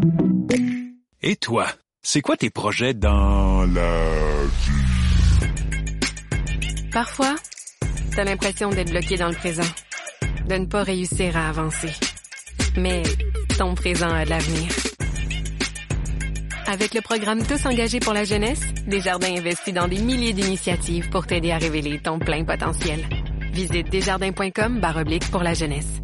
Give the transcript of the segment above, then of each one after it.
Et toi, c'est quoi tes projets dans la vie? Parfois, t'as l'impression d'être bloqué dans le présent, de ne pas réussir à avancer. Mais ton présent a de l'avenir. Avec le programme Tous engagés pour la jeunesse, Desjardins investit dans des milliers d'initiatives pour t'aider à révéler ton plein potentiel. Visite desjardins.com/pour la jeunesse.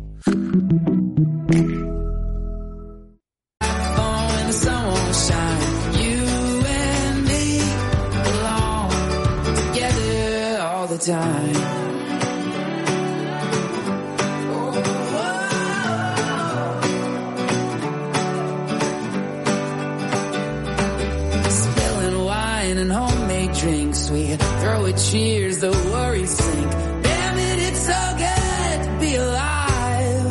Spilling wine and homemade drinks, we throw it cheers, the worries sink. Damn it, it's so good to be alive.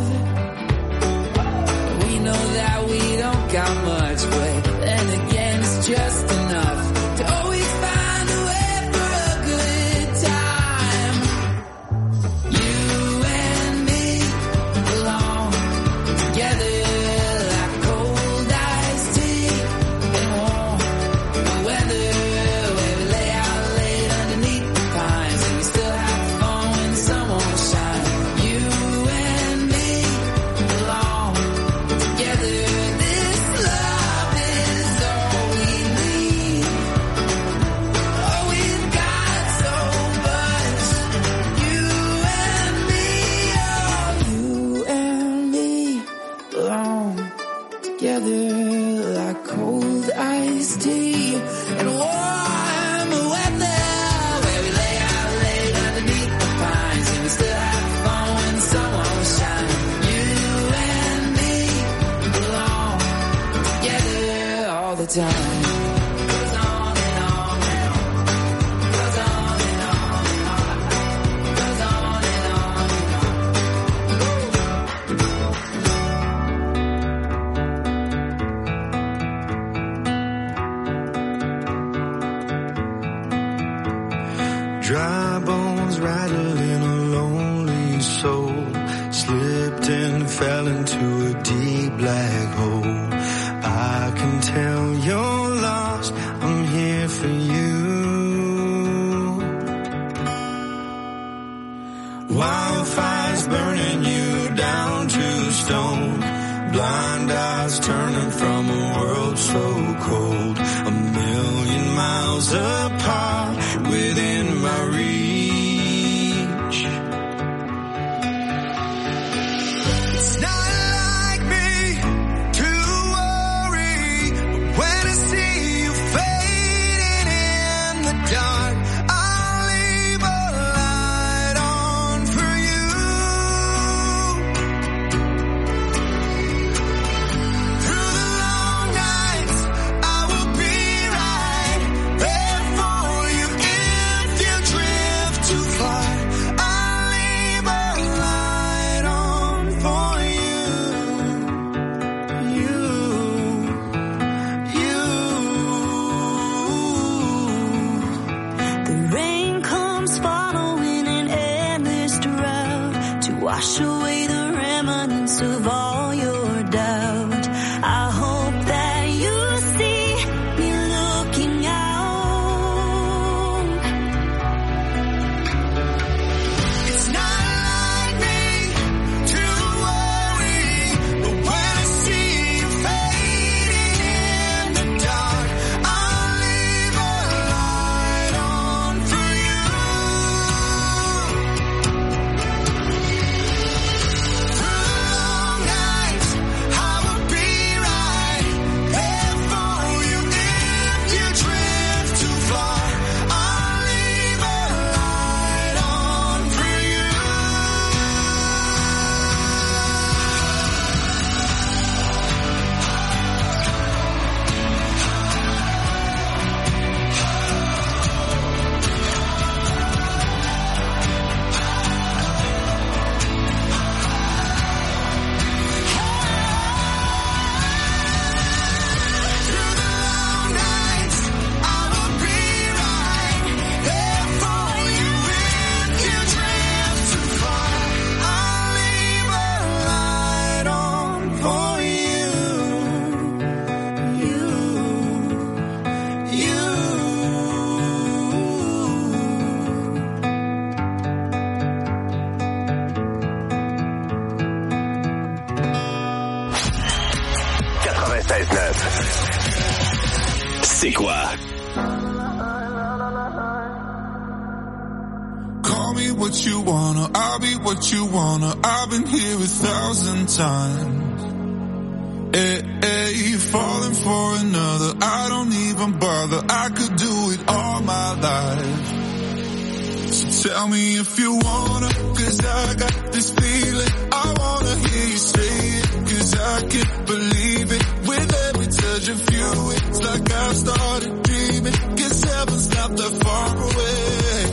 We know that we don't got much, but then again it's just enough to always find a way for a good time. You and me belong together like cold iced tea and warm weather, where we lay out late underneath the pines and we still have fun when the sun won't shine. You and me belong together. This love is all we need. Oh, we've got so much. You and me, oh, you and me belong together like cold iced tea and warm weather, where we lay out late underneath the pines and we still have fun when the sun won't shine. You and me belong together all the time. Goes on and on and on. Goes on and on and on. Goes on and on and Dry bones rattling a lonely soul, slipped and fell into a deep black hole. I can tell you're lost, I'm here for you. Wildfires burning you down to stone, blind eyes turning from a world so cold, a million miles apart within my reach. It's not like me to worry, but when I see you fading in the dark, I'll leave a light on for you. Through the long 96.9. C'est quoi? Call me what you wanna, I'll be what you wanna. I've been here 1,000 times. Hey, falling for another, I don't even bother. I could do it all my life. So tell me if you wanna, 'cause I got this feeling. I wanna hear you say it, 'cause I can't believe it. With every touch of you, it's like I've started dreaming. 'Cause heaven's not that far away.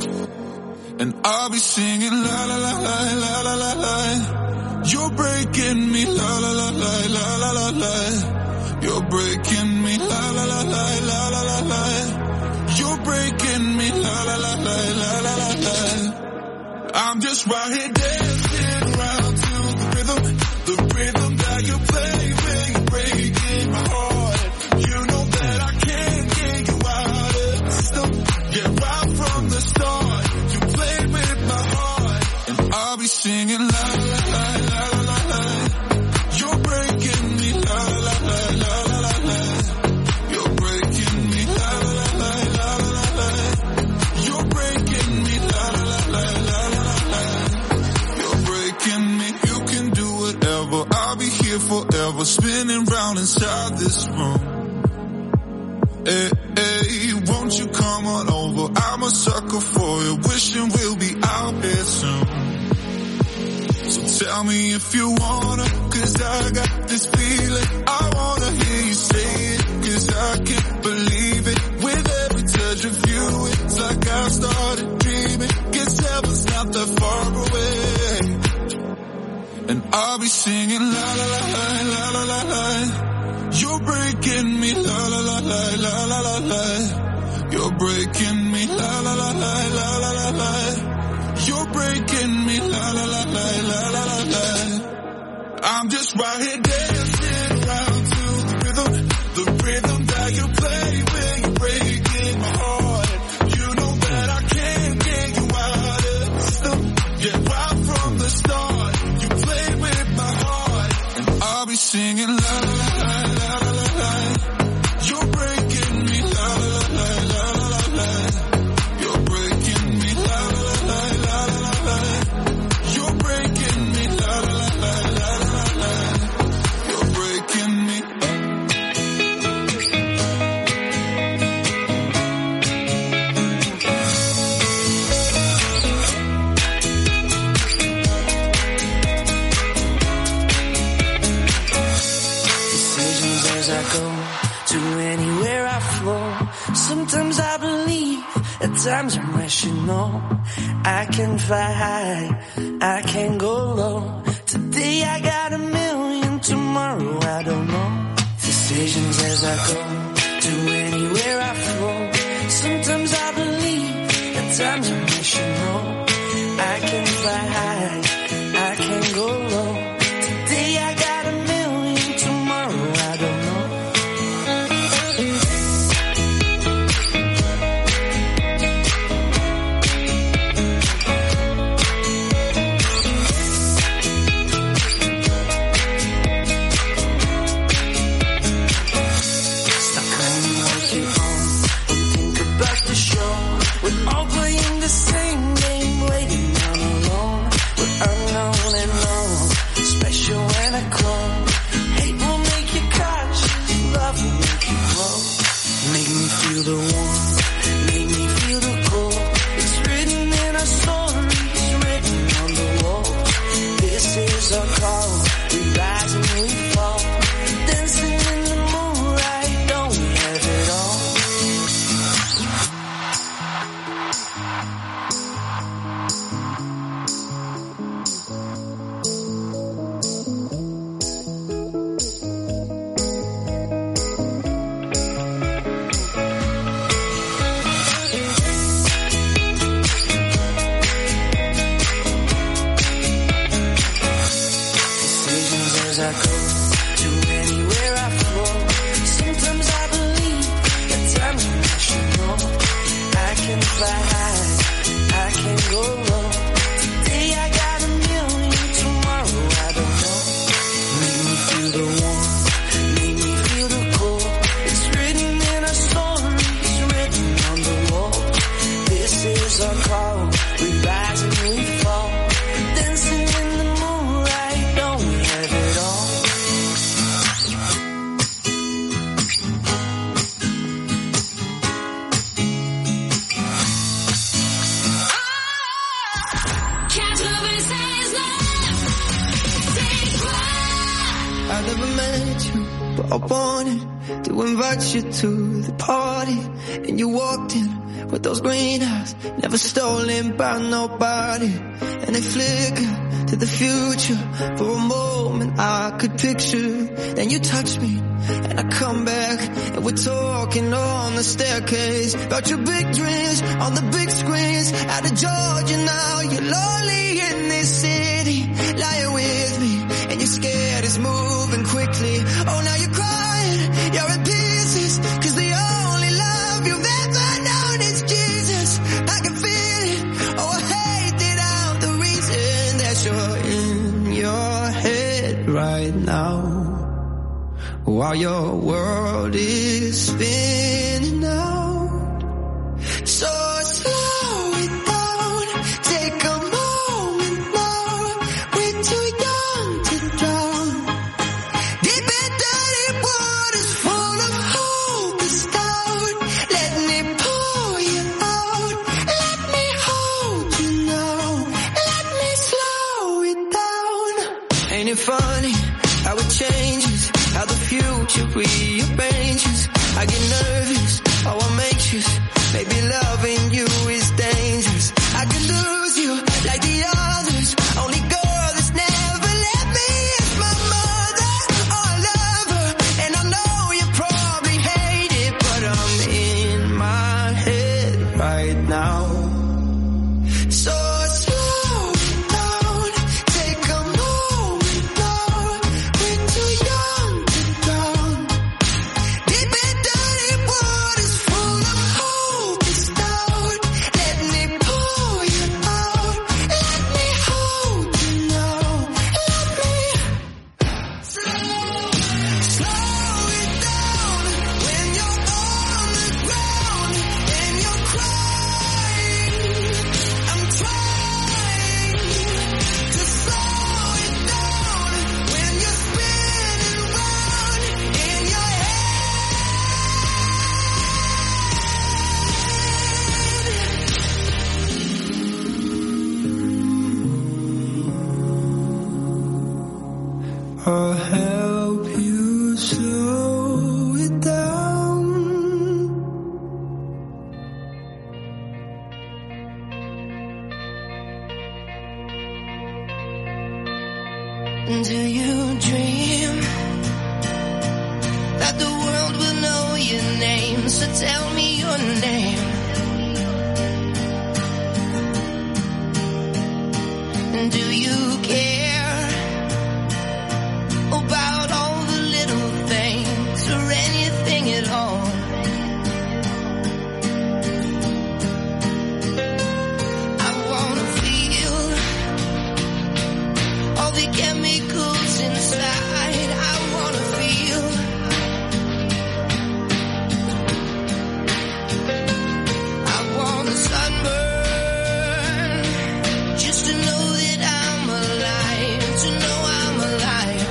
And I'll be singing la la la la la la la la. You're breaking me la la la la la la la la. You're breaking me la la la la la la la la. You're breaking me la la la la la la la la. I'm just right here dancing around to the rhythm that you play when you're breaking my heart. You know that I can't get you out of the system. Yeah, right from the start, you played with my heart, and I'll be singing la la la la la la la. You're breaking me la la la la la la la. You're breaking me la la la la la la la. You're breaking me la la la la la la la. You're breaking me. You can do whatever. I'll be here forever, spinning round inside this room. Hey, won't you come on over? I'm a sucker for you, wishing we'll be out here soon. So tell me if you wanna, 'cause I got this feeling. I wanna hear you say it, 'cause I can't believe it. With every touch of you, it's like I started dreaming. 'Cause heaven's not that far away. And I'll be singing la la la la la la la la. You're breaking me la la la la la la la la. You're breaking me la la la la la la la la. You're breaking me la la la la la la la la. I'm just right here dancing around to the rhythm that you play when you're breaking my heart. You know that I can't get you out of the system. Yeah, right from the start, you played with my heart, and I'll be singing la la la la la la la. You're breaking me la la la la la la la. You're breaking me la la la la la la la. You're breaking me la la la la la la la. You're breaking me. Decisions as I go to anywhere I flow. Sometimes I believe, at times I'm rational. I can fly high, I can go low. Today I got a million, tomorrow I don't know. Decisions as I go to anywhere I flow. Sometimes I believe, at times I'm rational. I can fly high, I can go low. Today I got a million, tomorrow I don't know. but I wanted to invite you to the party. And you walked in with those green eyes, never stolen by nobody. And they flickered to the future. For a moment I could picture. Then you touch me and I come back, and we're talking on the staircase about your big dreams on the big screens. Out of Georgia now, you're lonely in this city, lying with me, and you're scared it's moving quickly. Oh, now you're crying, you're in pieces, 'cause the only love you've ever known is Jesus. I can feel it, oh I hate it out, the reason that you're in your head right now, while your world is spinning out. So slow it down, take a moment now. We're too young to drown. Deep in dirty waters full of hope is down. Let me pull you out. Let me hold you now. Let me slow it down. Ain't it funny how it changes, how the future rearranges? I get nervous, oh I'm anxious. Maybe loving you is dangerous. I could lose you like the others. Only girl that's never let me is my mother. Oh I love her, and I know you probably hate it, but I'm in my head right now. So slow it down, take a moment now. We're too young to drown. Deep in dirty waters full of hope is down. Let me pull you out. Let me hold you now. Let me slow it down when you're on the ground and you're crying. I'm trying to slow it down when you're spinning round in your head. I'll help you slow it down. Do you dream that the world will know your name? So tell me your name. And do you care about all the little things or anything at all? I wanna feel all the chemicals inside. I wanna feel. I want a sunburn just to know that I'm alive, to know I'm alive.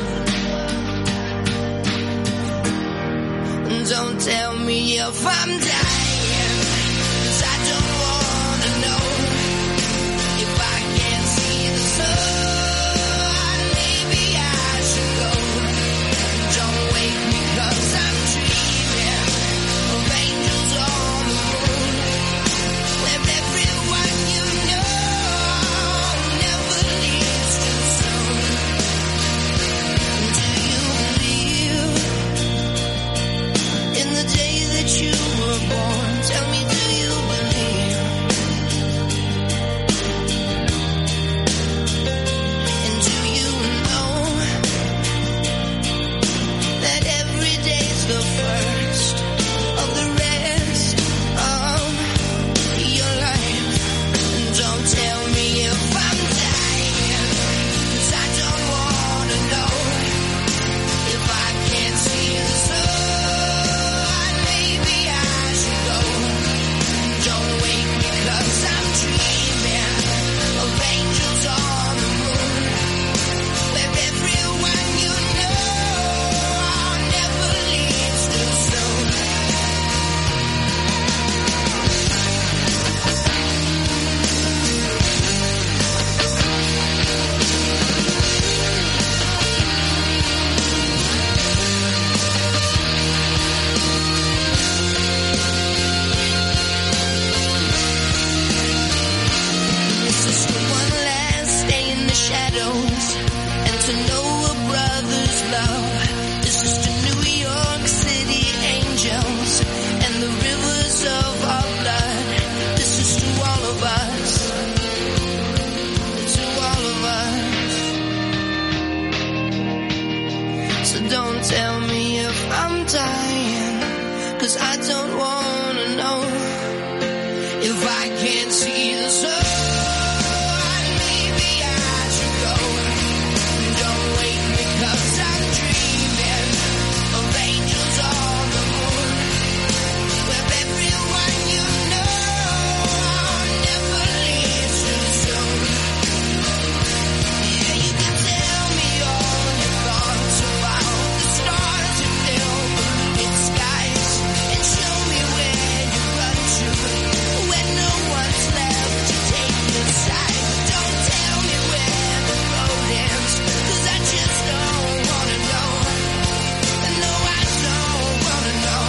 Don't tell me if I'm dying, 'cause I don't wanna know. If I can't see the sun, maybe I should go. Don't wake me 'cause I'm dreaming of angels on the moon, where everyone you know never leaves too soon. Do you believe in the day that you were 'cause I don't wanna know if I can't see the sun. Maybe I should go. Don't wake me 'cause I'm dreaming of angels on the moon, with everyone you know never leaves too soon. Yeah, you can tell me all your thoughts about the stars you fill the lit skies, and show me where you run to when no one's left to take your side. Don't tell me where the road ends, 'cause I just don't wanna know. No, I don't wanna know.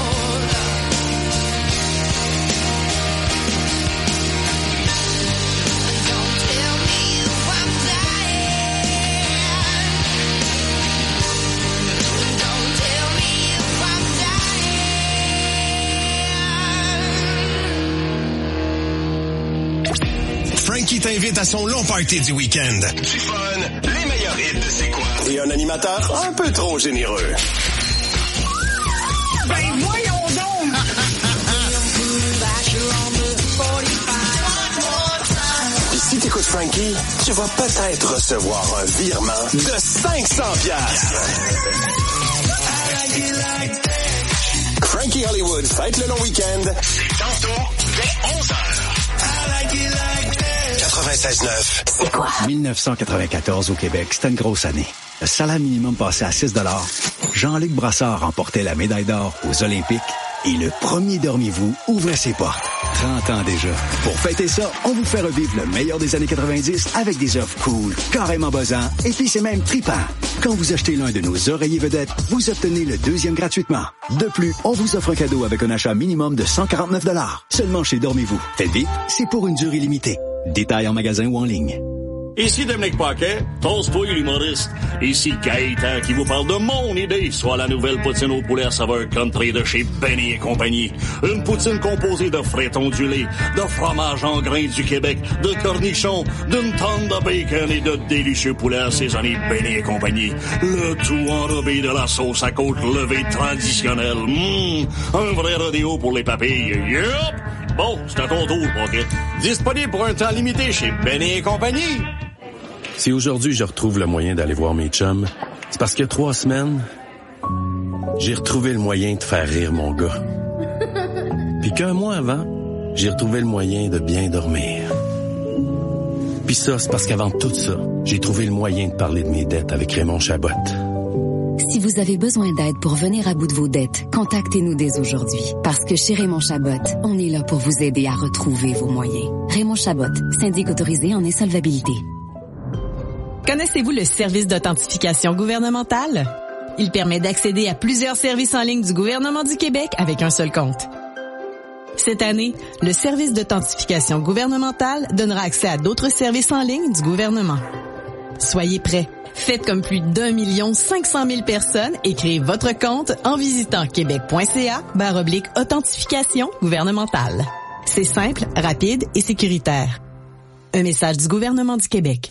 Don't tell me if I'm dying. Don't tell me if I'm dying. Frankie t'invite à son long party du week-end. Du fun, les meilleurs hits de C'est quoi? Et un animateur un peu trop généreux. Ben voyons donc! Et si t'écoutes Frankie, tu vas peut-être recevoir un virement de 500$. Frankie Hollywood fête le long week-end. C'est tantôt, dès 11h. 96.9. C'est quoi? 1994 au Québec, c'était une grosse année. Le salaire minimum passait à 6 $. Jean-Luc Brassard remportait la médaille d'or aux Olympiques et le premier Dormez-vous ouvrait ses portes. 30 ans déjà. Pour fêter ça, on vous fait revivre le meilleur des années 90 avec des offres cool, carrément buzzants, et puis c'est même trippant. Quand vous achetez l'un de nos oreillers vedettes, vous obtenez le deuxième gratuitement. De plus, on vous offre un cadeau avec un achat minimum de 149 $. Seulement chez Dormez-vous. Faites vite, c'est pour une durée limitée. Détails en magasin ou en ligne. Ici Dominique Paquet, toast-toi l'humoriste. Ici Gaëtan qui vous parle de mon idée, soit la nouvelle poutine au poulet à saveur country de chez Benny et compagnie. Une poutine composée de frites ondulées, de fromage en grains du Québec, de cornichons, d'une tonne de bacon et de délicieux poulets assaisonnés Benny et compagnie. Le tout enrobé de la sauce à côte levée traditionnelle. Un vrai rodéo pour les papilles. Yup! Bon, c'est à ton tour, Paquet. Disponible pour un temps limité chez Benny et compagnie. Si aujourd'hui je retrouve le moyen d'aller voir mes chums, c'est parce que 3 semaines, j'ai retrouvé le moyen de faire rire mon gars. Puis qu'un mois avant, j'ai retrouvé le moyen de bien dormir. Puis ça, c'est parce qu'avant tout ça, j'ai trouvé le moyen de parler de mes dettes avec Raymond Chabot. Si vous avez besoin d'aide pour venir à bout de vos dettes, contactez-nous dès aujourd'hui. Parce que chez Raymond Chabot, on est là pour vous aider à retrouver vos moyens. Raymond Chabot, syndic autorisé en insolvabilité. Connaissez-vous le service d'authentification gouvernementale? Il permet d'accéder à plusieurs services en ligne du gouvernement du Québec avec un seul compte. Cette année, le service d'authentification gouvernementale donnera accès à d'autres services en ligne du gouvernement. Soyez prêts. Faites comme plus d'1 500 000 personnes et créez votre compte en visitant québec.ca/authentification gouvernementale. C'est simple, rapide et sécuritaire. Un message du gouvernement du Québec.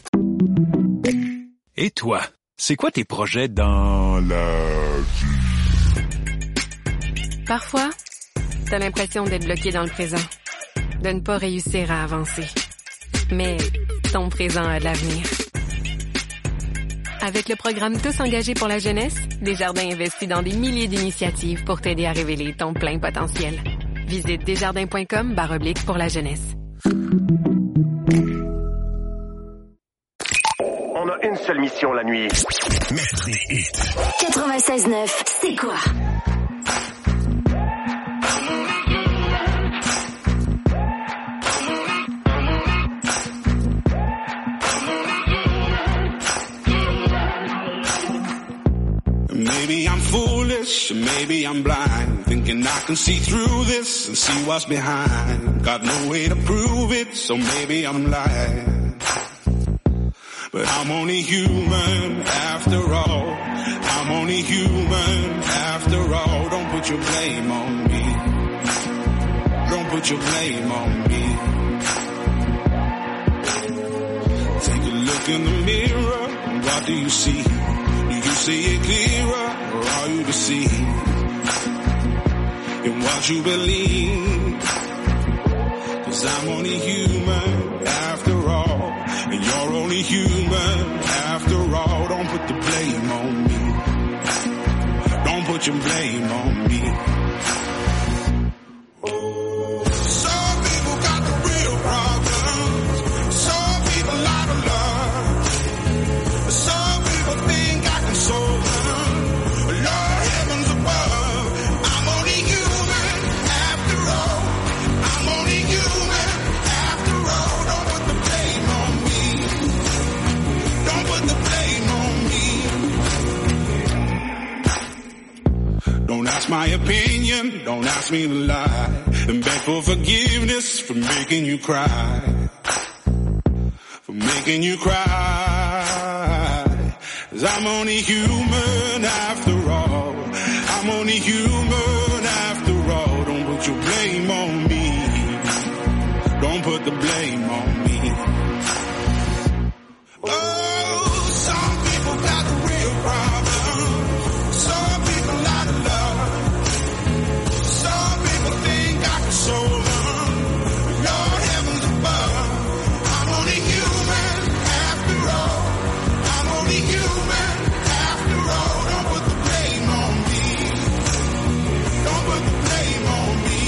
Et toi, c'est quoi tes projets dans la vie? Parfois, t'as l'impression d'être bloqué dans le présent, de ne pas réussir à avancer. Mais ton présent a de l'avenir. Avec le programme Tous engagés pour la jeunesse, Desjardins investit dans des milliers d'initiatives pour t'aider à révéler ton plein potentiel. Visite desjardins.com/pour la jeunesse. On a une seule mission la nuit. Mettre les hits. 96.9, c'est quoi? Maybe I'm foolish, maybe I'm blind, thinking I can see through this and see what's behind. Got no way to prove it, so maybe I'm lying. But I'm only human after all. I'm only human after all. Don't put your blame on me. Don't put your blame on me. Take a look in the mirror, what do you see? Do you see it clearer, or are you deceived? in what you believe. 'Cause I'm only human after all, and you're only human after all. Don't put the blame on me. Don't put your blame on me. Some people got the real problems. Some people out of love. Some people think I can solve them. Lord heavens above, I'm only human after all. I'm only human after all. Don't put the blame on me. Don't put the blame on me. Don't ask my opinion, don't ask me to lie, and beg for forgiveness for making you cry. For making you cry. 'Cause I'm only human after all. I'm only human after all. Don't put your blame on me. Don't put the blame on me. Oh, some people got the real problem. Some people out of love. Some people think I can solve them. Lord heavens above, I'm only human after all. I'm only human after all. Don't put the blame on me. Don't put the blame on me.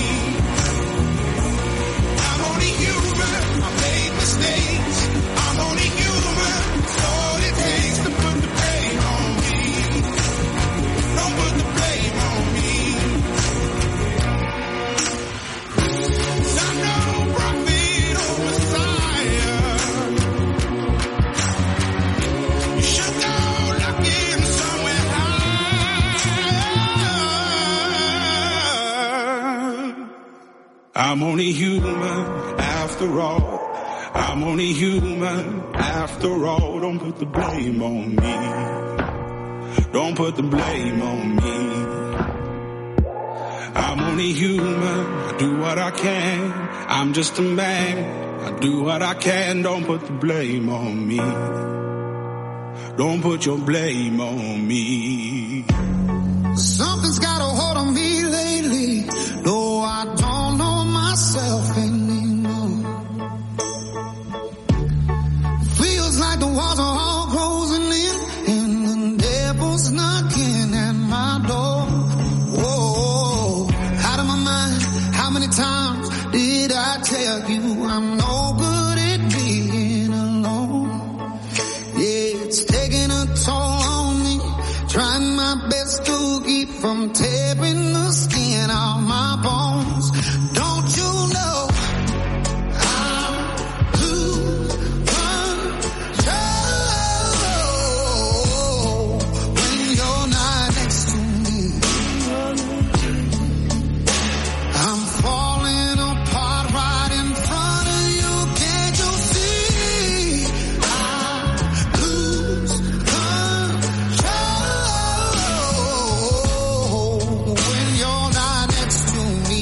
I'm only human. I made mistakes. I'm only human. It's all it takes to put the blame on me. Don't put the blame on me. 'Cause I'm no prophet or Messiah. You should go looking somewhere high. I'm only human after all. I'm only human after all. Don't put the blame on me. Don't put the blame on me. I'm only human. I do what I can. I'm just a man. I do what I can. Don't put the blame on me. Don't put your blame on me. Something's got a hold on me lately. No, I don't know myself anymore. Feels like the walls are all closing in, and the devil's knocking at my door. Whoa, out of my mind. How many times did I tell you I'm no good at being alone? Yeah, it's taking a toll on me. Trying my best to keep from tearing the skin off my bones. Don't you know I'm losing control when you're not next to me? I'm falling apart right in front of you. Can't you see? I lose control when you're not next to me.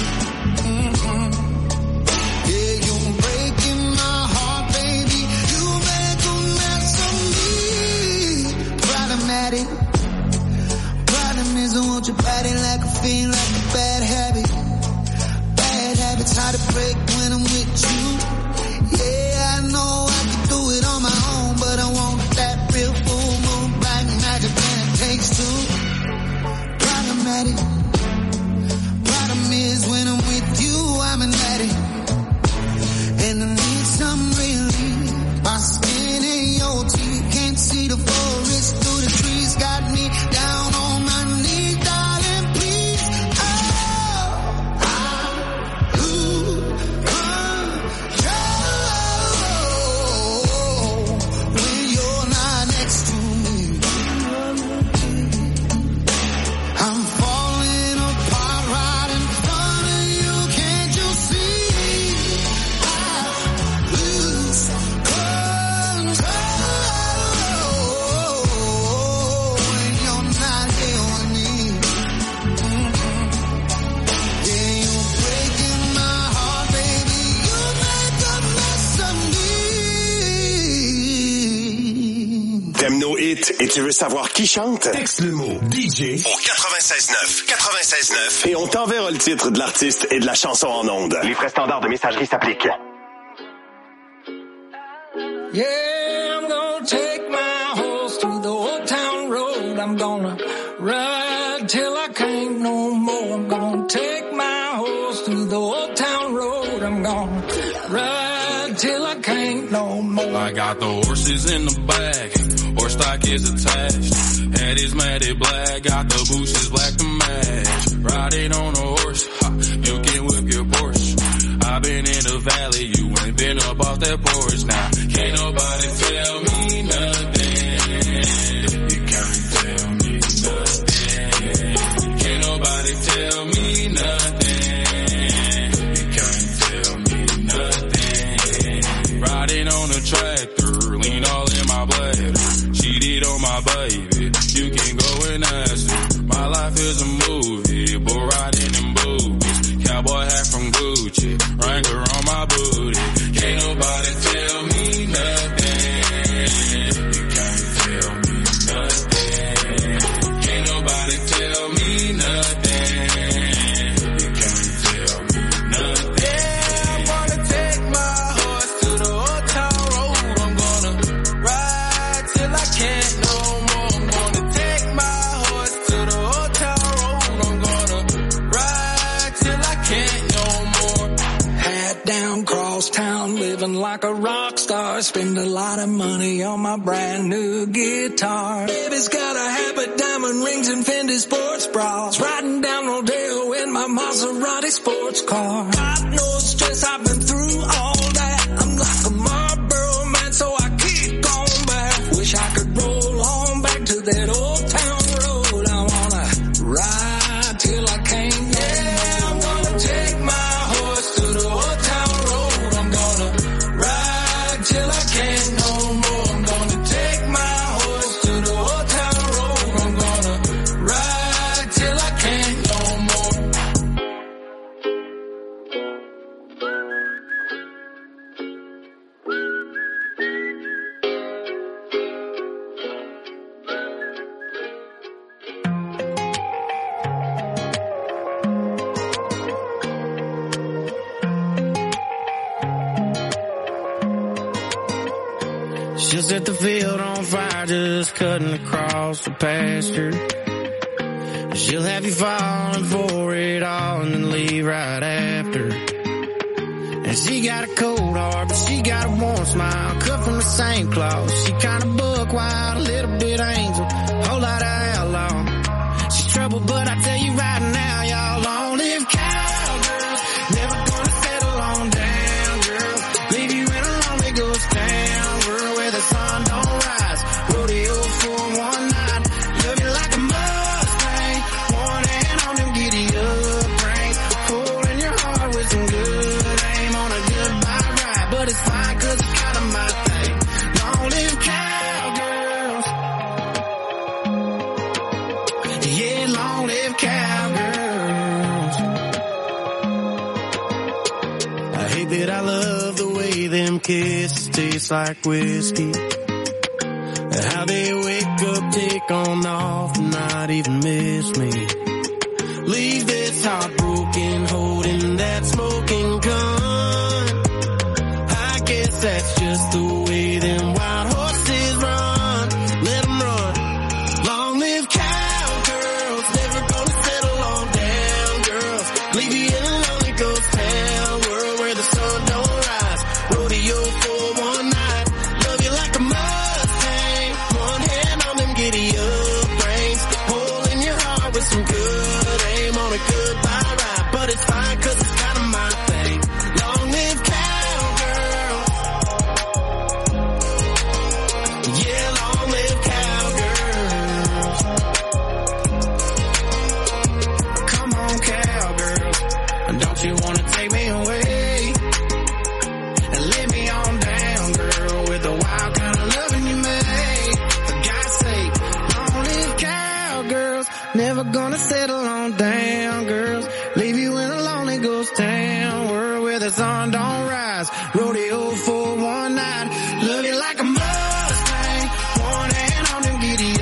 Yeah, you're breaking my heart, baby. You make a mess of me. Problematic. Problem is I want your body like a fiend, like a bad habit. Bad habits hard to break when I'm with you. Yeah, I know I can do it on my own, but I want that real full moon black magic, and it takes two. Problematic. Problem is when I'm with you, I'm an addict, and I need some relief. My skin and your teeth can't see the forest through the trees. Got me down on my knees, darling, please. Oh, I lose control when you're not next to me. I'm falling et tu veux savoir qui chante? Texte le mot DJ au 96.9 et on t'enverra le titre de l'artiste et de la chanson en ondes. Les frais standards de messagerie s'appliquent. Yeah, I'm gonna take my horse through the old town road. I'm gonna ride till I can't no more. I'm gonna take my horse through the old town road. I'm gonna ride till I can't no more. I got the horses in the back, horse stock is attached. Head is matted black, got the bushes black to match. Riding on a horse, you can whip your Porsche. I've been in the valley, you ain't been up off that porch. Now, can't nobody tell me nothing. You can't tell me nothing. Can't nobody tell me nothing. You can't tell me nothing. Riding on a tractor, lean all in my bladder. Cheated on my baby, you can go and ask her. My life is a movie, bull riding in boobies. Cowboy hat from Gucci, Wrangler on my booty. Can't nobody tell me nothing. You can't tell me nothing. Can't nobody tell me nothing. You can't tell me nothing. Yeah, I'm gonna take my horse to the old town road. I'm gonna ride till I can't no more. I'm gonna take my horse to the old town road. I'm gonna ride till I can't no more. Hat down, cross town, living like a rock star. Spend a lot of money on my brand new guitar. Baby's got a habit, diamond rings and Fendi sports bras. Riding down Rodeo in my Maserati sports car. Got no stress, I've been through all that. I'm like a Marlboro man, so I keep going back. Wish I could roll on back to that old town road. I wanna ride till I can't. Yeah, I'm gonna take my horse to the old town road. I'm gonna ride till I can't no more. I'm gonna take my horse to the old town road. I'm gonna ride till I can't no more. She'll set the field on fire just cutting across the pasture. She'll have you falling for it all and then leave right after. And she got a cold heart, but she got a warm smile, cut from the same cloth. She kinda buck wild, a little bit angel, whole lot of outlaw. She's trouble, but I tell you right now, y'all long live cowgirls. Never gonna settle on down, girl. Leave you in a lonely ghost town, girl, where the sun don't rise. Rodeo for one night, love you like a Mustang. One hand on them giddy up reins, pulling your heart with some good aim on a goodbye ride. But it's fine 'cause it's kinda my thing. Long live cowgirls. Yeah, long live cowgirls. I hate that I love the way them kisses taste like whiskey. How they wake up, take on off, and not even miss me. Leave this heart broken, holding that smoking gun. I guess that's just the way them wild horses run. Let them run. Long live cowgirls, never gonna settle on down, girls. Leave you in a lonely ghost town, world where the sun don't rise. Rodeo for one night, love you like a Mustang. One hand on them giddy up reins, pulling your heart with some good aim on a goodbye ride. But it's fine 'cause it's kinda my thing. Long live cowgirl. Yeah, long live cowgirls. Come on, cowgirls. Don't you wanna take me away and let me on down, girl, with the wild kind of loving you made. For God's sake, long live cowgirls. Never gonna settle on down, girls. Leave you in a lonely ghost town, world where the sun don't rise. Rodeo for one night, love you like a Mustang. One hand on them giddy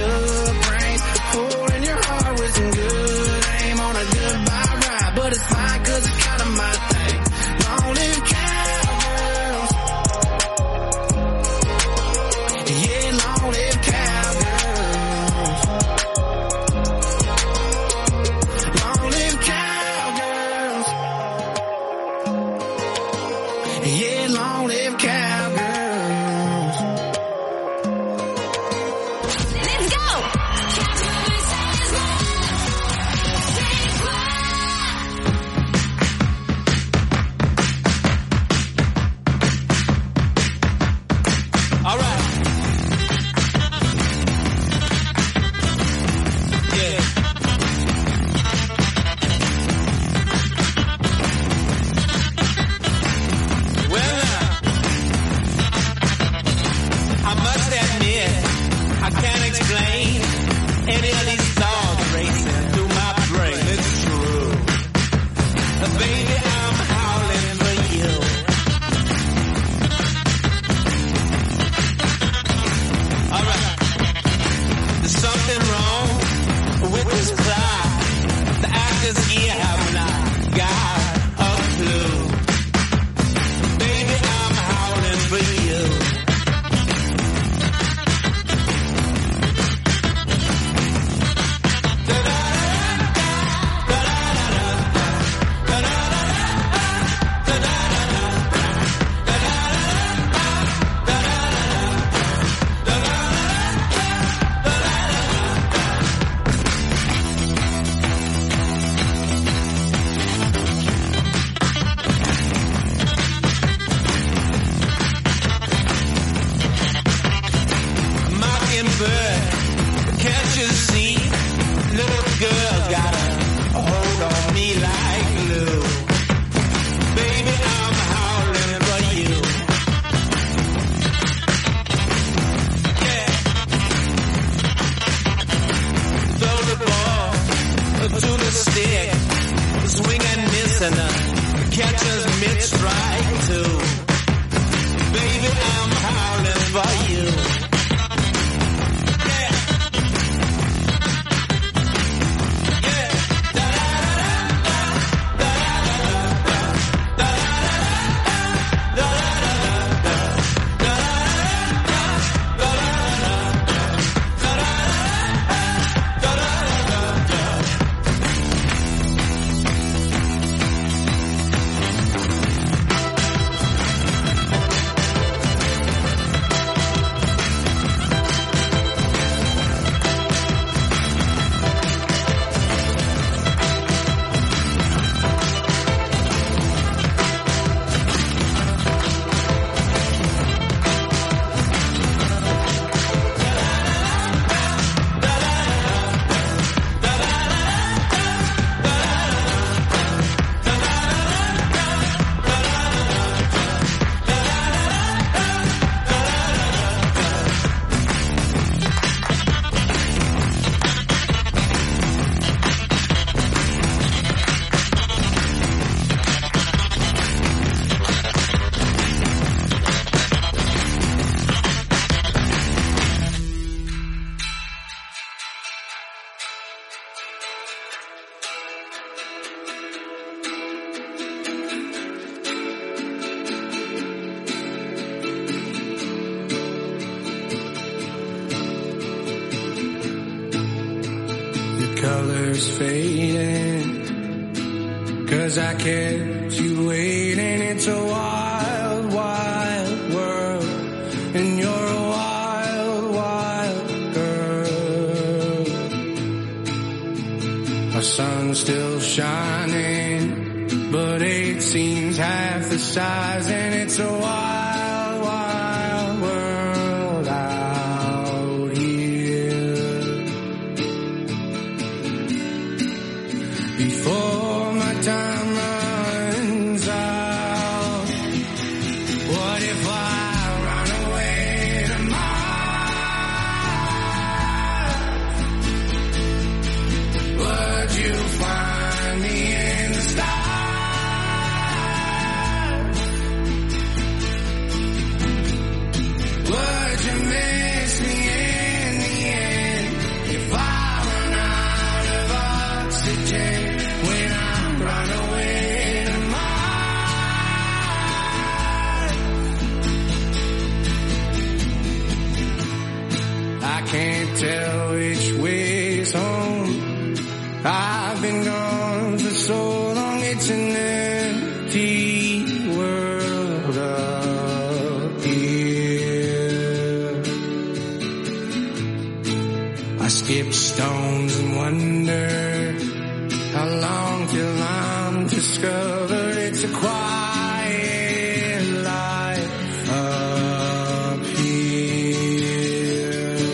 stick, swing and miss and catcher's mitt strike too. Baby, I'm howling for you. Colors fading, 'cause I kept you waiting. It's a wild, wild world, and you're a wild, wild girl. Our sun's still shining, but it seems half the size, and it's a wild, wild world out here. Before my time runs out, what if I run away to Mars? Would you find me in the stars? Would you miss me in the end if I run out of oxygen? When I run away to Mars, I can't tell which way's home. I've been gone for so long, it's an empty world up here. I skip stones and wonder how long till I'm discovered. It's a quiet life up here.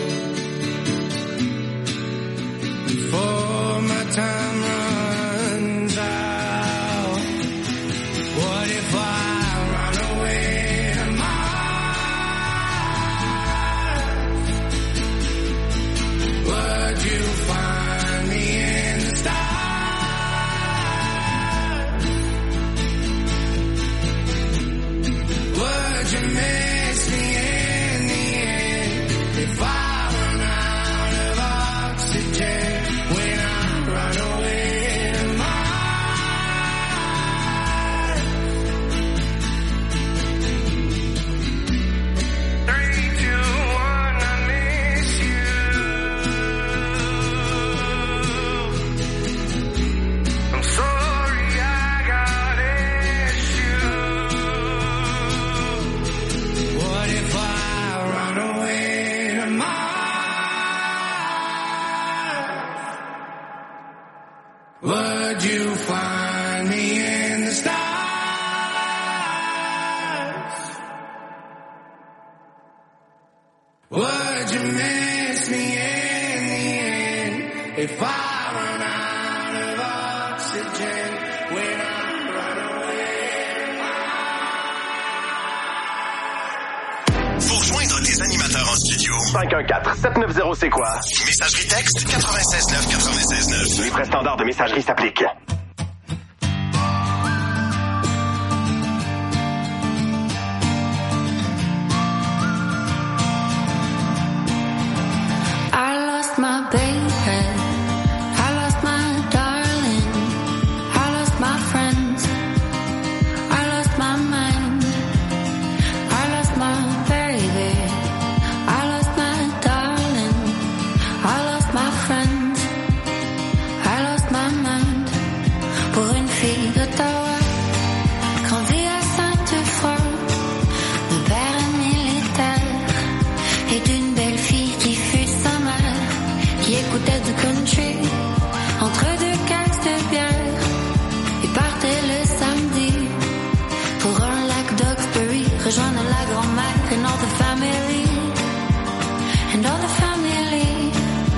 Before my time runs out, what if I run away to Mars? Would you find me in the stars? Would you miss me in the end if I run out of oxygen when I run away to Mars? 3, 2, 1, I miss you. I'm sorry I got issues. What if I run away to Mars? Would you find me in the stars? Would you miss me in the end if I run out of oxygen when I run away? Pour joindre les animateurs en studio, Radio. 514-790 c'est quoi? Messagerie texte 96.9. Les frais standards de messagerie s'appliquent. I lost my baby. I lost my darling. I lost my friends. I lost my mind. I lost my baby. I lost my darling. I lost my friends. I lost my mind. Pour une fille d'Ottawa, grandie à Sainte-Foy, de père militaire et d'une belle fille qui fut sa mère, qui écoutait du country entre deux caisses de bière et partait le samedi pour un lac d'Oxbury, rejoindre la grand-mère and all the family, and all the family.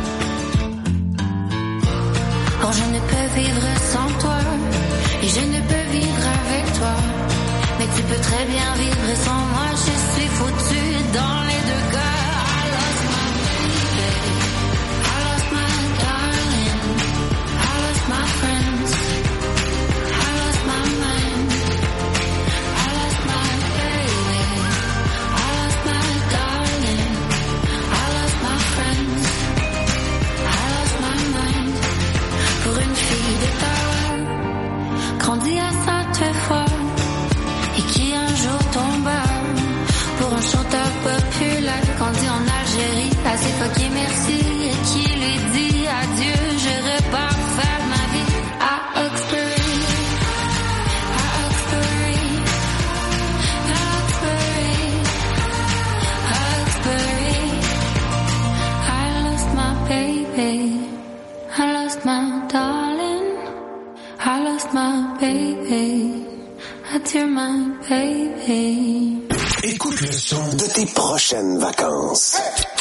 Or je ne peux vivre sans toi et je ne peux vivre avec toi, mais tu peux très bien vivre sans moi, je suis foutue dans les deux cas. I lost my baby, I lost my darling, I lost my friends, I lost my mind, I lost my baby, I lost my darling, I lost my friends, I lost my mind. Pour une fille d'Ottawa, grandie à Sainte-Foy, et qui un jour tomba pour un chanteur populaire, grandi en Algérie, à ses fucké merci, et qui lui dit adieu, je repars faire ma vie à Oxbury, à Oxbury, à Oxbury, à Oxbury. I lost my baby, I lost my darling, I lost my baby, adieu my baby. Écoute le son de tes prochaines vacances.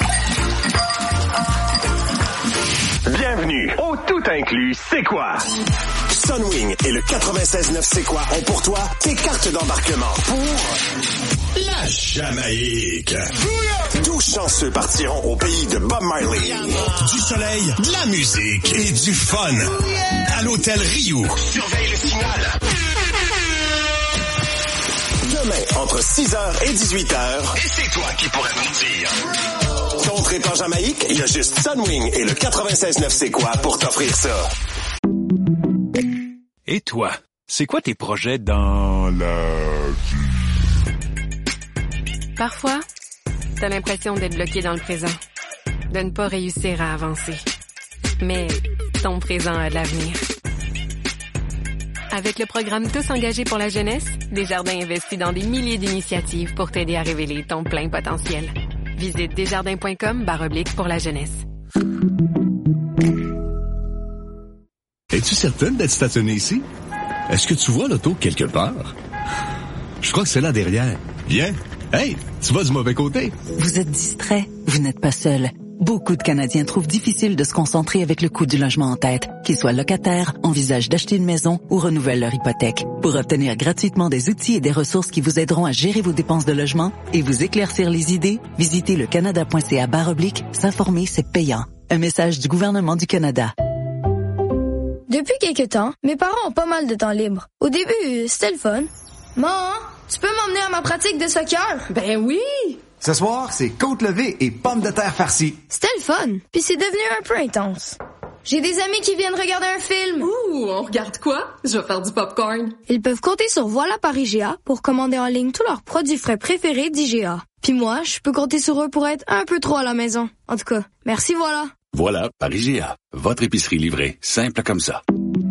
Bienvenue au tout inclus c'est quoi? Sunwing et le 96.9 c'est quoi ont pour toi tes cartes d'embarquement pour la Jamaïque. 12 chanceux partiront au pays de Bob Marley. Du soleil, de la musique et du fun. À l'hôtel Rio. Surveille le signal. Demain, entre 6h et 18h. Et c'est toi qui pourrais nous dire. Ton trip en Jamaïque, il y a juste Sunwing et le 96.9 c'est quoi pour t'offrir ça. Et toi, c'est quoi tes projets dans la vie? Parfois, t'as l'impression d'être bloqué dans le présent, de ne pas réussir à avancer. Mais ton présent a de l'avenir. Avec le programme Tous engagés pour la jeunesse, Desjardins investit dans des milliers d'initiatives pour t'aider à révéler ton plein potentiel. Visite desjardins.com/pour la jeunesse. Es-tu certaine d'être stationnée ici? Est-ce que tu vois l'auto quelque part? Je crois que c'est là derrière. Viens. Hey, tu vas du mauvais côté. Vous êtes distrait. Vous n'êtes pas seul. Beaucoup de Canadiens trouvent difficile de se concentrer avec le coût du logement en tête. Qu'ils soient locataires, envisagent d'acheter une maison ou renouvellent leur hypothèque. Pour obtenir gratuitement des outils et des ressources qui vous aideront à gérer vos dépenses de logement et vous éclaircir les idées, visitez le canada.ca/. S'informer, c'est payant. Un message du gouvernement du Canada. Depuis quelque temps, mes parents ont pas mal de temps libre. Au début, c'était le fun. Maman, tu peux m'emmener à ma pratique de soccer? Ben oui! Ce soir, c'est côte levée et pommes de terre farcies. C'était le fun, puis c'est devenu un peu intense. J'ai des amis qui viennent regarder un film. Ouh, on regarde quoi? Je vais faire du popcorn. Ils peuvent compter sur Voilà par IGA pour commander en ligne tous leurs produits frais préférés d'IGA. Puis moi, je peux compter sur eux pour être un peu trop à la maison. En tout cas, merci Voilà. Voilà par IGA. Votre épicerie livrée, simple comme ça.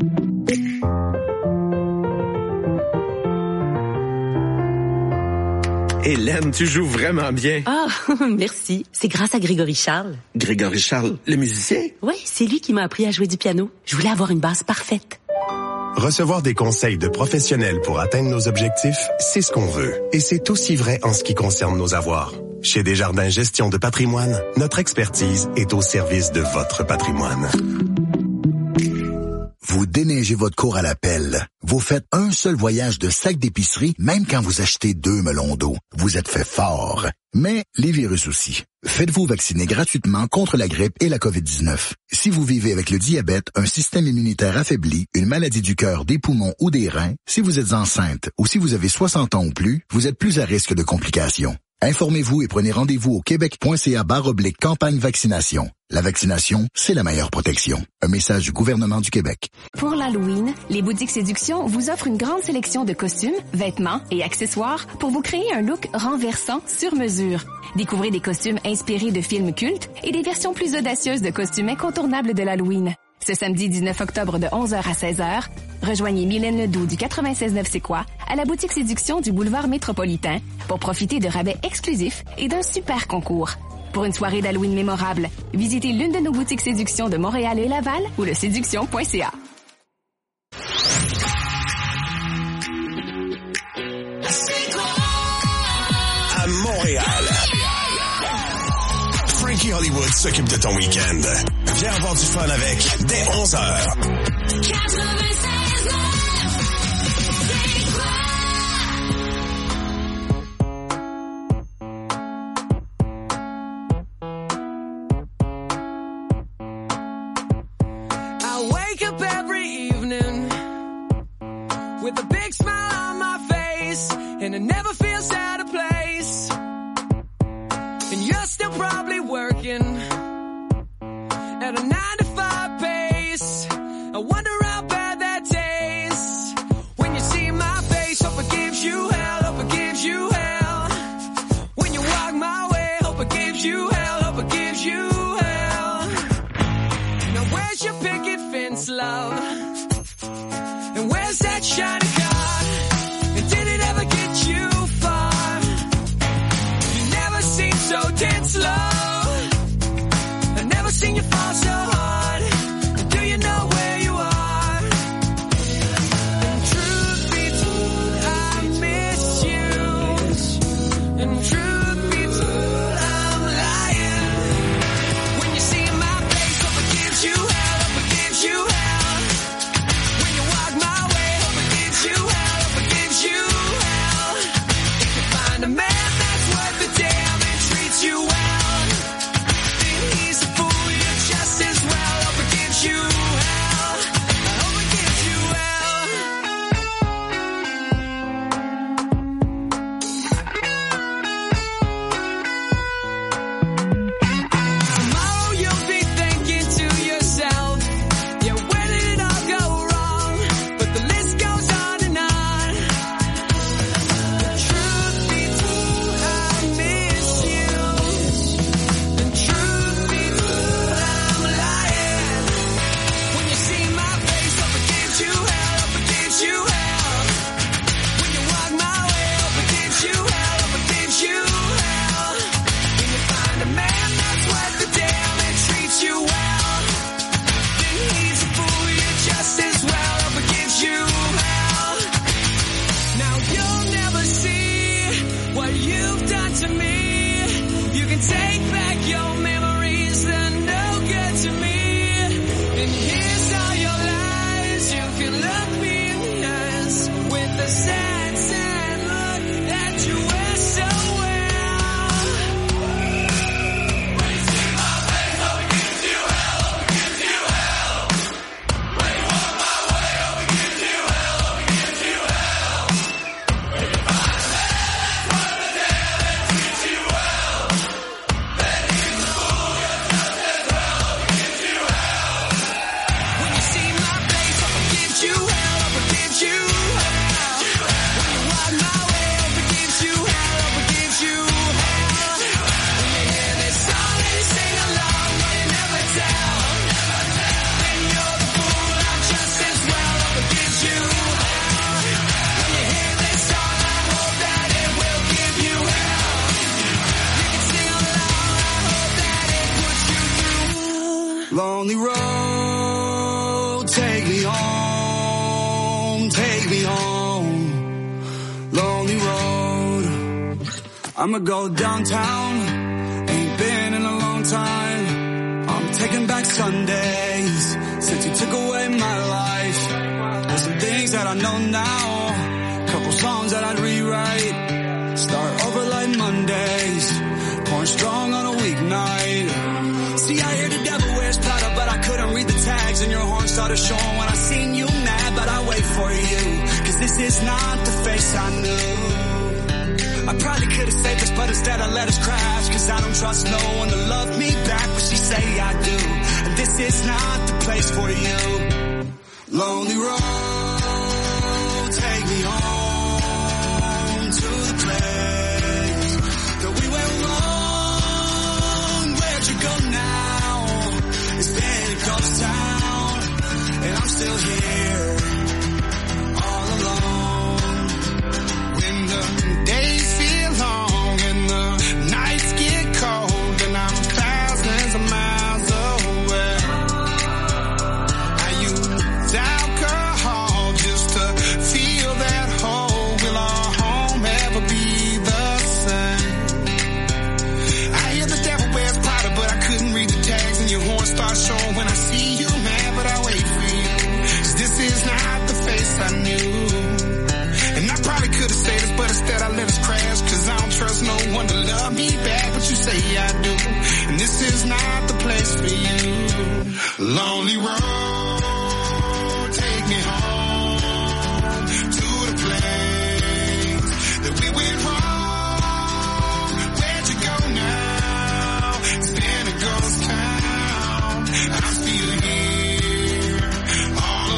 Hélène, tu joues vraiment bien. Ah, merci. C'est grâce à Grégory Charles. Grégory Charles, le musicien? Oui, c'est lui qui m'a appris à jouer du piano. Je voulais avoir une base parfaite. Recevoir des conseils de professionnels pour atteindre nos objectifs, c'est ce qu'on veut. Et c'est aussi vrai en ce qui concerne nos avoirs. Chez Desjardins Gestion de patrimoine, notre expertise est au service de votre patrimoine. Vous déneigez votre cour à la pelle. Vous faites un seul voyage de sac d'épicerie, même quand vous achetez 2 melons d'eau. Vous êtes fait fort. Mais les virus aussi. Faites-vous vacciner gratuitement contre la grippe et la COVID-19. Si vous vivez avec le diabète, un système immunitaire affaibli, une maladie du cœur, des poumons ou des reins, si vous êtes enceinte ou si vous avez 60 ans ou plus, vous êtes plus à risque de complications. Informez-vous et prenez rendez-vous au québec.ca/campagne vaccination. La vaccination, c'est la meilleure protection. Un message du gouvernement du Québec. Pour l'Halloween, les boutiques Séduction vous offrent une grande sélection de costumes, vêtements et accessoires pour vous créer un look renversant sur mesure. Découvrez des costumes inspirés de films cultes et des versions plus audacieuses de costumes incontournables de l'Halloween. Ce samedi 19 octobre de 11h à 16h, rejoignez Mylène Ledoux du 96.9 C'est quoi à la boutique Séduction du boulevard Métropolitain pour profiter de rabais exclusifs et d'un super concours. Pour une soirée d'Halloween mémorable, visitez l'une de nos boutiques Séduction de Montréal et Laval ou le séduction.ca. À Montréal, Frankie Hollywood s'occupe de ton week-end. Viens avoir du fun avec dès 11h. I wake up every evening with a big smile on my face, and it never feels out of place. And you're still probably working at a 9-to-5 pace. I wonder how bad that tastes when you see my face. Hope it gives you hell, hope it gives you hell. When you walk my way, hope it gives you hell, hope it gives you hell. Now where's your picket fence, love? And where's that shiny car? And did it ever get you far? You never seem so tense, love. I've never seen you fall so hard. Do you know where you are? And truth be told, I miss you. And truth be told, I'm lying. When you see my face, hope it gives you hell, hope it gives you hell. When you walk my way, hope it gives you hell, hope it gives you hell. If you find a man that's worth the damn and treats you well, then he's a fool, you're just as well. Hope it gives you hell, I hope it gives you hell. Tomorrow you'll be thinking to yourself, yeah, where did it all go wrong? But the list goes on and on. The truth be told, I miss you. And truth be told, I'm lying. When you see my face, hope it gives you hell, hope it gives you hell. When you walk my way, hope it gives you hell, hope it gives you hell. When you find a man that's worth the damn and treats you well, then he's a fool, you're just as well. Hope it gives you hell. Now you'll never see what you've done to me. You can take back your memories, they're no good to me. And here's all your lies. You can look me in the eyes with the sad, sad look that you wear so well. When you see my face, hope it gives you hell, hope it gives you hell. When you walk my way, hope it gives you hell, hope it gives you hell. When you find a man that's worth the damn and treats you well, then he's a fool, you're just as well. Hope it gives you hell. When you see my face, hope it gives you hell, hope it gives you hell. When you walk my way, hope it gives you hell, hope it gives you hell. When you hear this song and you sing along, but you never tell, then you're the fool, I'm just as well. Hope it gives you hell. When you hear this song, I hope that it will give you hell. You can sing along, I hope that it puts you through. Lonely road, take me home, take me home. Lonely road, I'ma go downtown. Ain't been in a long time. I'm taking back Sundays since you took away my life. There's some things that I know now, couple songs that I'd rewrite. Start over like Mondays, pouring strong on a weeknight. See, I hear the devil wears Prada, but I couldn't read the tags, and your horn started showing when I seen you mad. But I wait for you, cause this is not the face I knew. I probably could have saved us, but instead I let us crash. Cause I don't trust no one to love me back when she say I do. And this is not the place for you. Lonely road, take me home to the place that we went wrong. Where'd you go now? It's been a ghost town, and I'm still here, all alone. When the days feel long and the nights get cold, and I'm thousands of miles away. I use alcohol just to feel that hole. Will our home ever be the same? I hear the devil wears Prada, but I couldn't read the tags, and your horn starts showing when I see you mad, but I wait for you. Cause this is not the face I knew. And I probably could have saved us, but instead I let us crash. Cause I don't trust no one to love me back, but you say I do. And this is not the place for you. Lonely road, take me home to the place that we went wrong. Where'd you go now? It's been a ghost town. I'm still here, all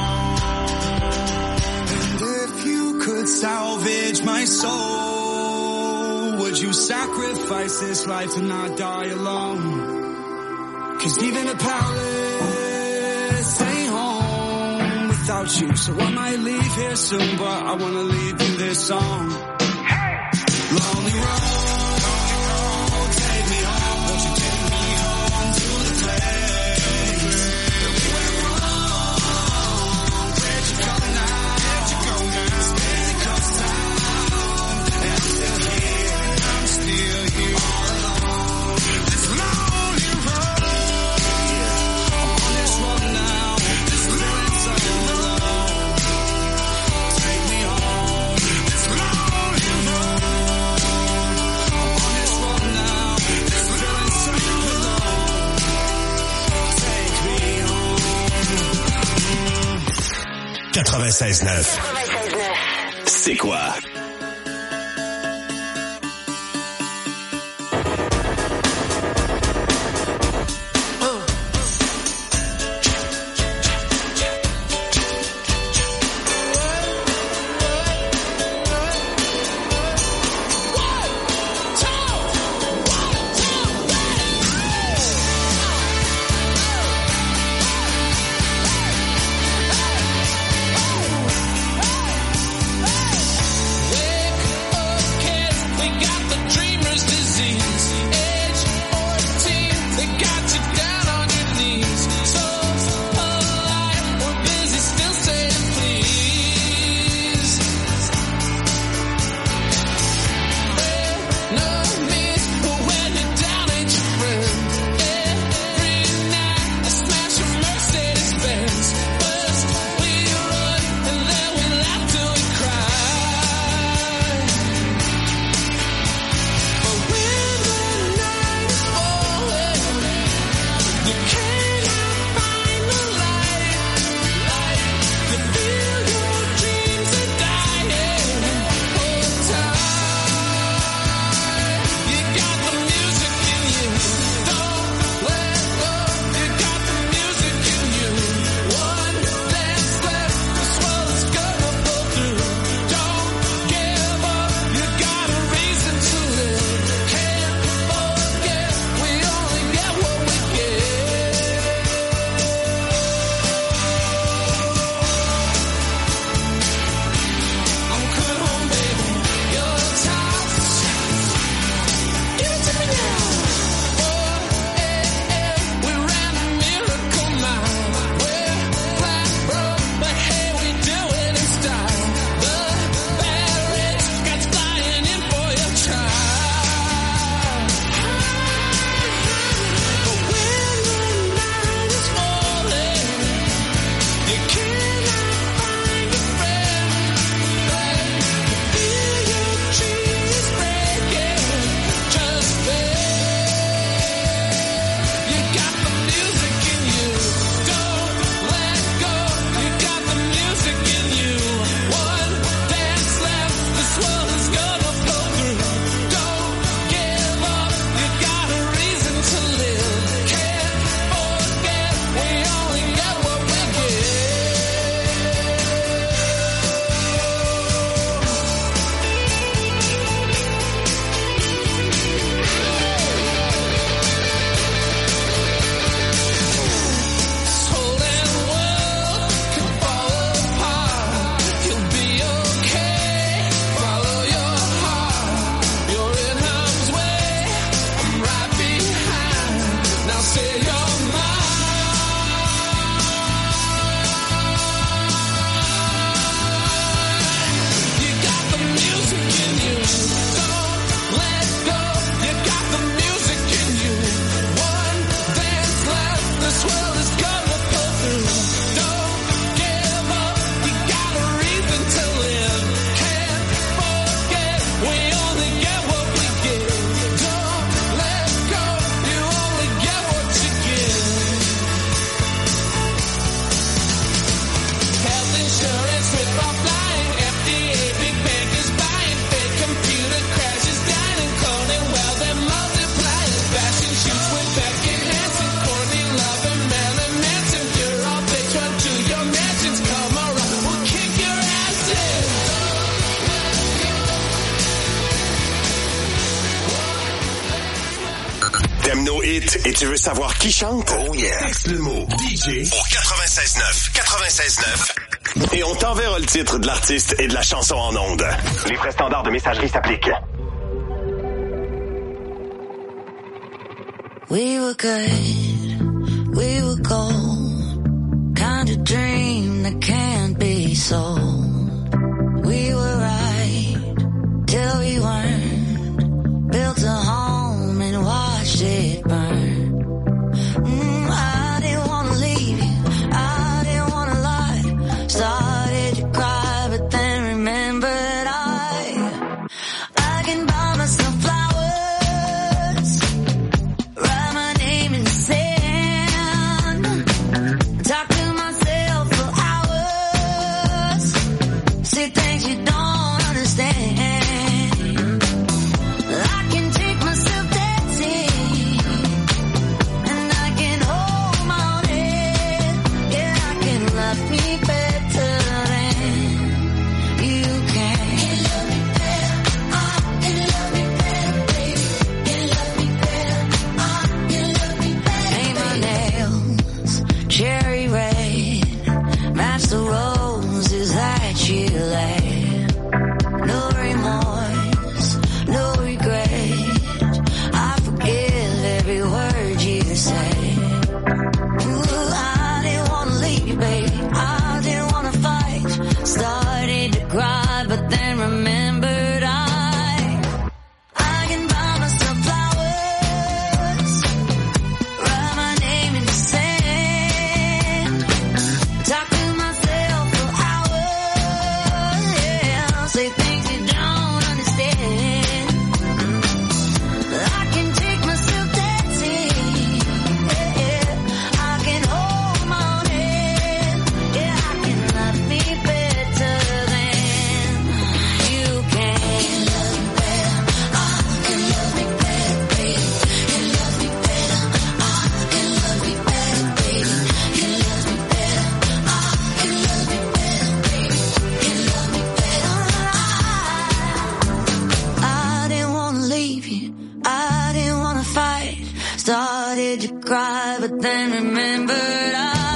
alone. And if you could salvage my soul, would you sacrifice this life and not die alone? Cause even a palace ain't home without you. So I might leave here soon, but I wanna leave you this song. Lonely road, take me home. Won't you take me home to the place that we went wrong? Where'd you go now? Where'd you go now? It's been a ghost town, and I'm still here, I'm still here, all alone. This lonely road, I'm on this road now, this feeling so alone. Take me home, this lonely road, I'm on this road now, this feeling so alone. Take me home. 96.9. C'est quoi? Well, hit et tu veux savoir qui chante? Oh yeah. Texte le mot DJ au 96.9. 96.9. Et on t'enverra le titre de l'artiste et de la chanson en ondes. Les frais standards de messagerie s'appliquent. We were good, we were gold, kind of dream that can't be sold. We were right till we weren't, built a home and watched it burn. I didn't wanna leave you, I didn't wanna lie, started to cry but then remembered I can buy myself flowers, write my name in the sand, talk to myself for hours, say things you don't understand. I can take myself dancing, and I can hold my own head. Yeah, I can love me better than you can. You love me better, you love me better, baby. You love me better, you love me better. Paint my nails cherry red, match the roses that you laid. No remorse, no regret, I forgive every word you say. Ooh, I didn't wanna leave you, baby, I didn't wanna fight, started to cry but then remembered I can buy myself flowers, write my name in the sand, talk to myself for hours, yeah, say things you don't understand. I can take myself dancing, yeah, I can hold my own head, yeah, I can love me better than you can. You love me better, can love me better, baby. You love me better, can love me better, baby. You love me better, can love me better, baby. You love me better. I didn't wanna leave you, I didn't wanna fight, started to cry but then remembered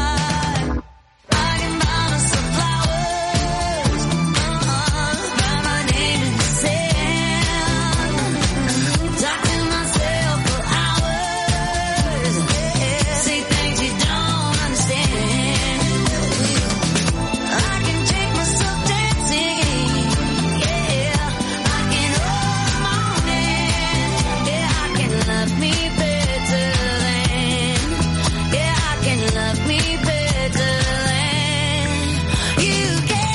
I can buy myself flowers, write my name in the sand, talk to myself for hours, yeah, say things you don't understand. I can take myself dancing, yeah, I can hold my own hand, yeah, I can love me better than, yeah, I can love me better than you can.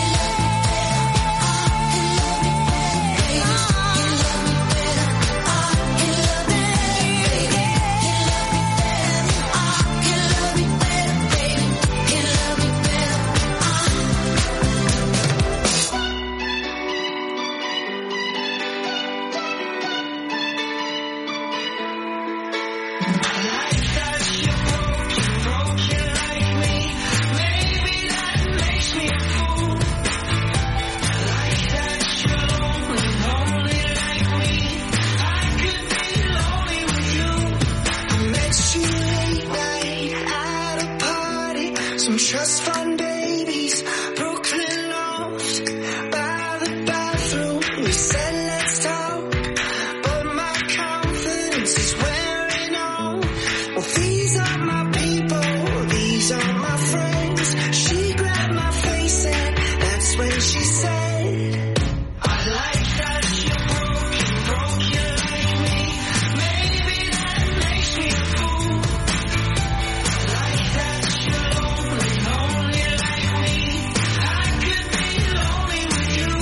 Some trust fund babies, Brooklyn loft, by the bathroom. We said let's talk, but my confidence is wearing off. Well, these are my people, these are my friends. She grabbed my face and that's when she said, I like that you're broken like me. Maybe that makes me a fool. I like that you're lonely like me. I could be lonely with you.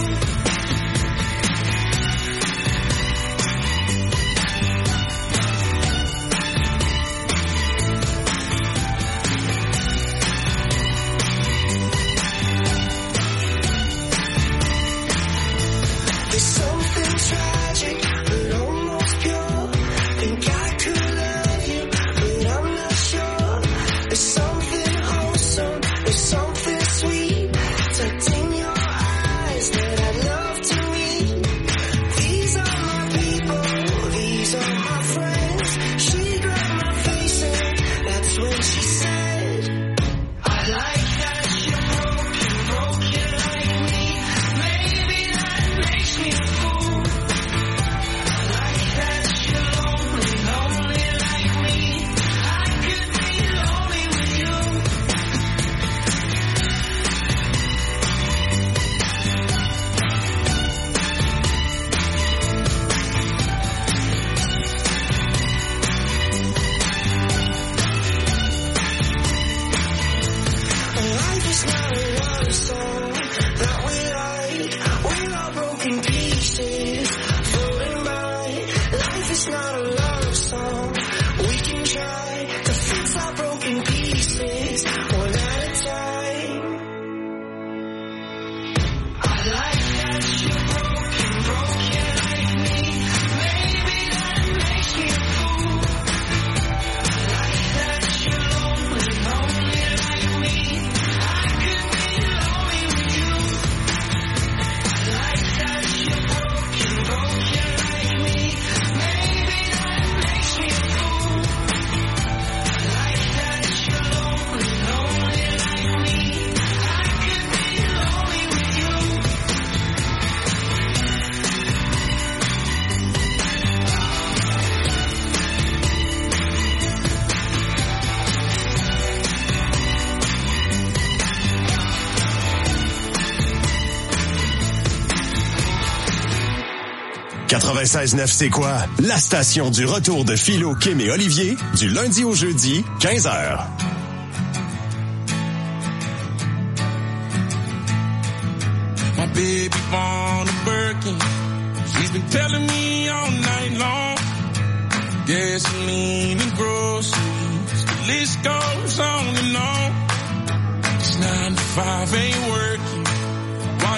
that we like. We're all broken pieces, floating by. Life is not a love song. We can try to fix our broken pieces, one at a time. I like that you're broken like me. Maybe that makes me a fool. I like that you're lonely like me. I could be lonely with you. I like that you're broken like me. Maybe that makes me a fool. I like that you're lonely like me. I could be lonely with you. « 96.9 c'est quoi? La station du retour de Philo, Kim et Olivier, du lundi au jeudi, 15h. My baby born a Birkin. She's been telling me all night long. Gasoline and groceries. The list goes on and on. 'Cause 9 to 5 ain't work.